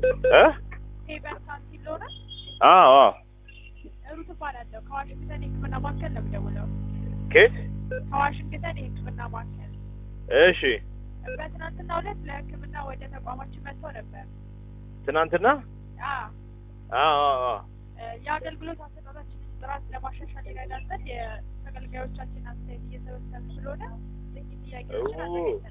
ሄበር ሳንቲም ሎና አዎ ሩት ባላለው ከዋሽንግተን የህክምና ማዕከል ነው የምደውለው። ከየት? ከዋሽንግተን የህክምና ማዕከል። እሺ በትናንትናው ዕለት ለህክምና ወደ ተቋማችን መጥቶ ነበር። ትናንትና? አዎ የአገልግሎት አሰጣጣችንን ጥራት ለማሻሻል ይረዳል ዘንድ የተገልጋዮቻችን አስተያየት እየሰበሰብን ስለሆነ ጥቂት ጥያቄዎችን አዘጋጅተናል።